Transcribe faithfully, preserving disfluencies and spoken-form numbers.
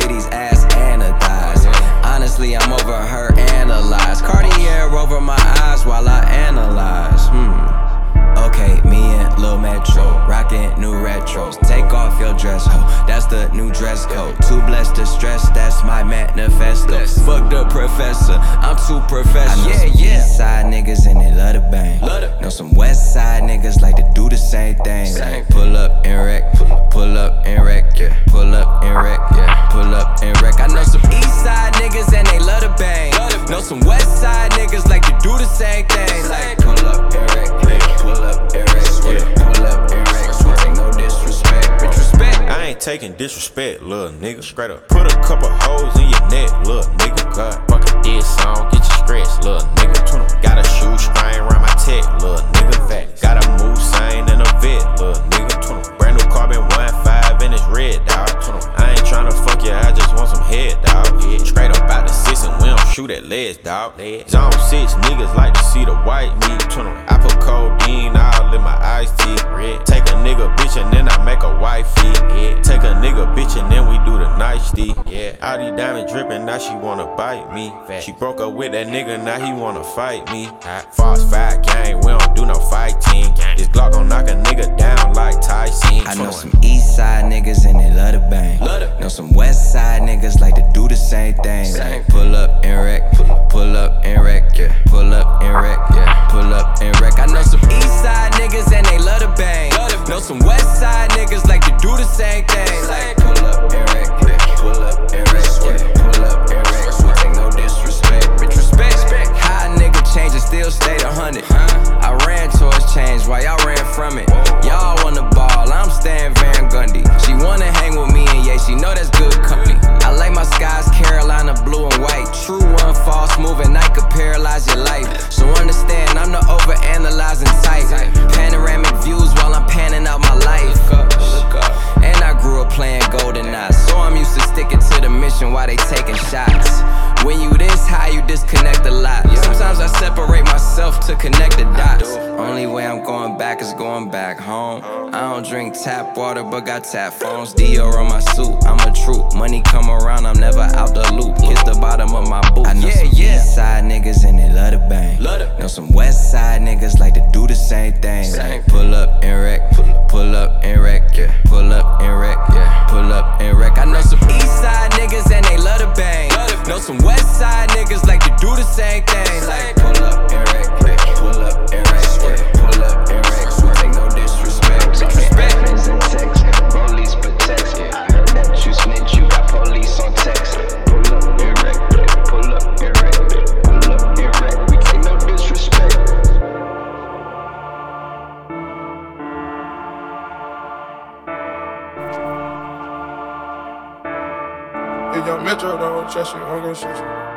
titties, ass, and her thighs. Honestly, I'm over her analyze. Cartier over my eyes while I analyze. Hmm. Okay, me and Lil Metro, rockin' new retros. Take off your dress, ho, that's the new dress code. Too blessed to stress, that's my manifesto. Fuck the professor, I'm too professional. I know some east side niggas and they love to bang. Know some west side niggas like to do the same thing. Like pull up and wreck, pull up and wreck, yeah. Pull up and wreck, yeah. Pull up and wreck. I know some east side niggas and they love to bang. Know some west side niggas like to do the same thing. Like pull up and wreck, yeah. Pull up and wreck, yeah. Pull up and wreck. So take no disrespect, disrespect. I ain't taking disrespect, little nigga. Straight up. Put a couple hoes in your neck, little nigga. God, fuck a diss song, get you stretched, little nigga. Got a shoe string around my tech, little nigga. Fact. Got a move sign and a vet, little nigga. Brand new carbon one five and it's red, dawg. I ain't tryna fuck you, I just want some head, dawg. Straight up out the six and we don't shoot at legs, dawg. Zone six niggas like to see the white meat. I put codeine all in my iced tea. Take a nigga bitch and then I make a wifey. Take a nigga bitch and then we do the nicety. All these diamonds drippin', now she wanna bite me. She broke up with that nigga, now he wanna fight me. False five gang, we don't do no fighting. This Glock gon' knock a nigga down like Tyson. I know some east side niggas and they love to bang. Know some west side niggas like to do the same thing. Like pull up and wreck, pull up and wreck, yeah. Pull up and wreck, yeah. Pull up and wreck. I know some east side niggas and they love to bang. Know some west side niggas like to do the same thing. Like pull up and wreck, yeah. Pull up and wreck, yeah. Pull up and wreck. So take no disrespect, disrespect. How a nigga change and still stay a hundred. I ran towards change while y'all ran from it. Y'all want the ball, I'm staying Van Gundy. She wanna hang with me and yeah, she know that's good company. I like my skies Carolina blue and white. True one false move and night could paralyze your life. So understand I'm the over-analyzing type. Panoramic views while I'm panning out my life. And I grew up playing GoldenEye, so I'm used to sticking to the mission while they taking shots. When you this high, you disconnect a lot. Sometimes I separate myself to connect the dots. Only way I'm going back is going back home. I don't drink tap water, but got tap phones. Dior on my suit, I'm a troop. Money come around, I'm never out the loop. Kiss the bottom of my boot. I know some east side niggas and they love to bang. Know some west side niggas like to do the same thing. Like pull up and wreck, pull up and wreck, yeah. Pull up and wreck, yeah. Pull up and wreck. I know some east side niggas and they love to bang. Know some west side niggas like to do the same thing. Like pull up and wreck, yeah. Pull up and wreck, yeah. Pull up and wreck. So take no disrespect, disrespect. Friends and text, police protect. I heard that you snitch, you got police on text. Pull up and wreck, pull up and wreck, pull up and wreck. We take no disrespect. If young Metro don't trust you, I'm gonna shoot you.